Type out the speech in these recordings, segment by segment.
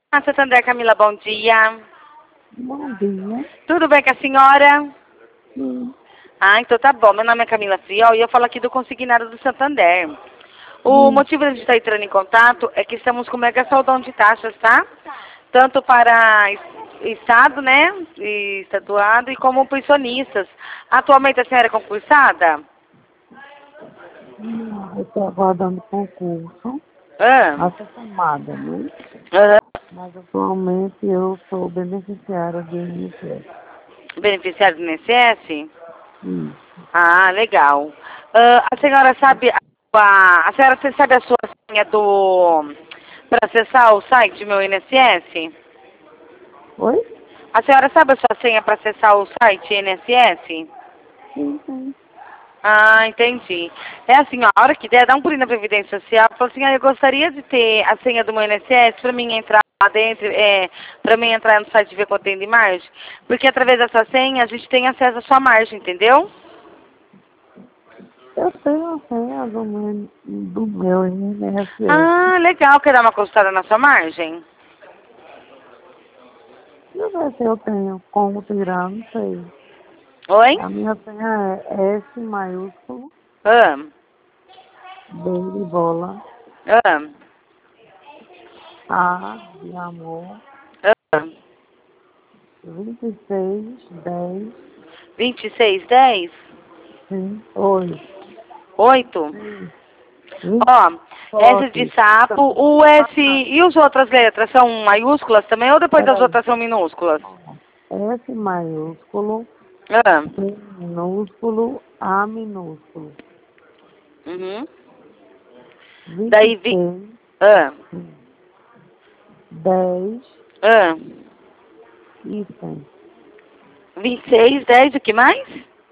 Santander, Camila, bom dia. Bom dia. Tudo bem com a senhora? Sim. Ah, então tá bom. Meu nome é Camila Friol e eu falo aqui do Consignado do Santander. O motivo de a gente estar entrando em contato é que estamos com mega saldão de taxas, tá? Tanto para Estado, né, e estaduado, e como pensionistas. Atualmente a senhora é concursada? Eu estou aguardando concurso, Ah, a ser chamada, né? aham. Mas atualmente eu sou beneficiária do INSS. Beneficiário do INSS? Isso. Ah, legal. A senhora sabe a senhora sabe a sua senha para acessar o site meu INSS? Oi? A senhora sabe a sua senha para acessar o site INSS? Sim, sim. Ah, entendi. É assim, ó, a hora que der, dá um pulinho na Previdência Social, fala assim, eu gostaria de ter a senha do meu INSS para mim entrar lá dentro, para mim entrar no site e ver quanto tem de margem, porque através dessa senha a gente tem acesso à sua margem, entendeu? Eu tenho a senha do meu INSS. Ah, legal, quer dar uma consultada na sua margem? Deixa eu ver se eu tenho como tirar, não sei. Oi? A minha senha é S maiúsculo, Ah, B de bola, ah, A de amor, ah. 2610, 2610? sim, 8. 8? Sim. Ó, S de Sorte. sapo, o S e as outras letras são maiúsculas também ou depois as Peraí. outras são minúsculas? S maiúsculo, Ah, C minúsculo, A minúsculo. uhum. vinte e Daí, seis ah, 10 ah, e 100. 26, 10, o que mais?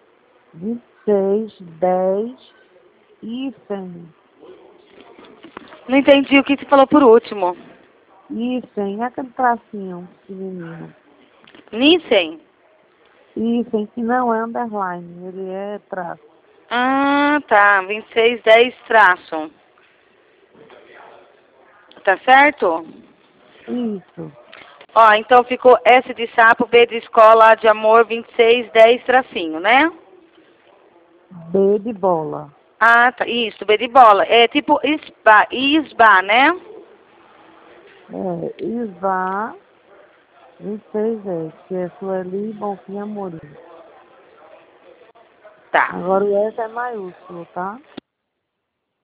26, 10 e 100. Não entendi o que você falou por último. E 100 é aquele tracinho pequenininho. Nissen? E 100 que não é underline, ele é traço. Ah, tá, 26, 10 traço. Tá certo? Isso. Ó, então ficou S de sapo, B de escola, A de amor, 26, 10 tracinho, né? B de bola. Ah, tá, isso, B de bola. É tipo isba, né? É, Isvá 26 que é Sueli Bonfim Amorim. Tá. Agora o S é maiúsculo, tá?